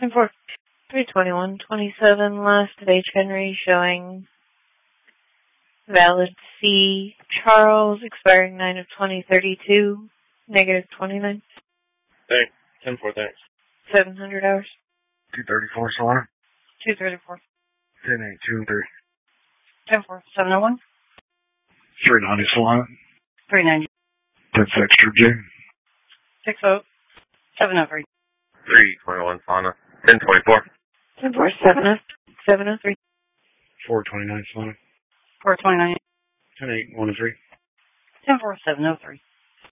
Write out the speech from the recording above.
10-4. 321.27. Last of H. Henry showing valid C. Charles expiring 9 of 2032. Negative 29. Thanks. 10-4, thanks. 700 hours. 234 Solana. 234. 10-8, 2 and 3. 10-4. 701. 390 Solana. 390. 10 extra J. 60. 703. 321 Solana. 1024. 10-4. 703. 429 Solana. 429. 10-8, 1 and 3. 10-4. 703.